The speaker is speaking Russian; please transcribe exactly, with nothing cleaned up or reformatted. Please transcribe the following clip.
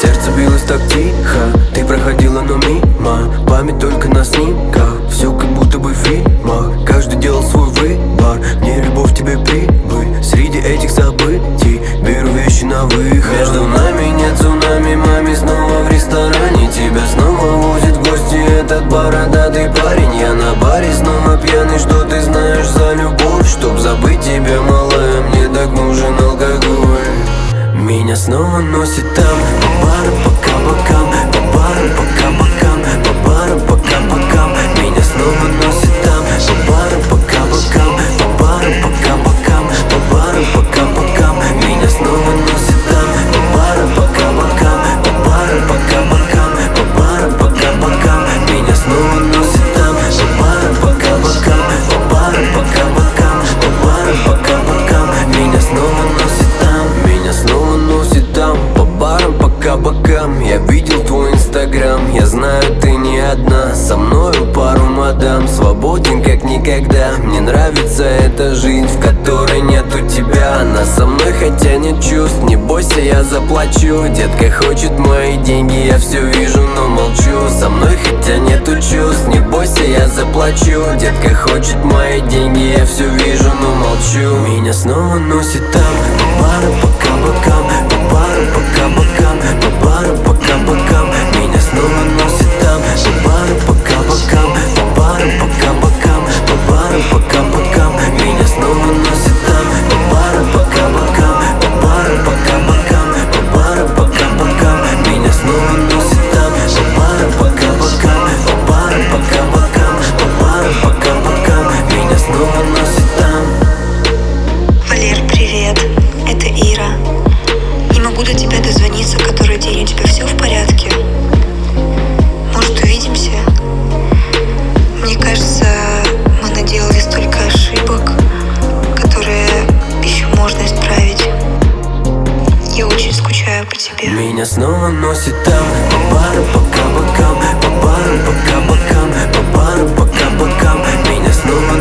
Сердце билось так тихо, ты проходила, но мимо. Память только на снимках, все как будто бы в фильмах. Каждый делал свой выбор, мне любовь, тебе прибыль. Среди этих событий беру вещи на выход. Между нами нет цунами, маме снова в ресторане. Тебя снова возит в гости этот бородатый парень. Я на баре снова пьяный, что ты знаешь за любовь? Чтоб забыть тебя, малая, мне так нужен алкоголь. Меня снова носит там, по барам, по кабакам, по барам, по кабакам, по барам, по кабакам. Меня снова носит там, по барам, по кабакам, по барам, по кабакам, по барам, по кабакам. Меня снова носит там, по барам, по кабакам, по барам, по кабакам, по барам, по кабакам. Меня снова носит там, по барам, по кабакам, по барам, по кабакам, по барам, по кабакам. Меня снова носит там, меня снова носит там, по барам, по кабакам. Я видел твой инстаграм, я знаю, ты не одна. Со мною пару мадам, свободен как никогда. Мне нравится эта жизнь, в которой нету тебя. Она со мной, хотя нет чувств, не бойся, я заплачу. Детка хочет мои деньги, я все вижу, но молчу. Со мной, хотя нету чувств, не бойся, я заплачу. Детка хочет мои деньги, я все вижу, но молчу. Меня снова носит там, по барам, по кабакам, по барам, по кабакам, по барам, по кабакам. Меня снова носит там, по барам, по кабакам, по барам, по кабакам, по барам, по кабакам. Меня снова носит там, по барам, по кабакам, по барам, по кабакам, по барам, по кабакам. Меня снова носит там, по барам, по кабакам, по барам, по кабакам, по барам, по кабакам. Меня снова носит там. Валер, привет, это Ира. Не могу до тебя дозвониться, который день. У тебя все в порядке? Может, увидимся? Мне кажется, мы наделали столько ошибок, которые еще можно исправить. Я очень скучаю по тебе. Меня снова носит там, по барам, по кабакам, по барам, по кабакам, по барам, по кабакам. Меня снова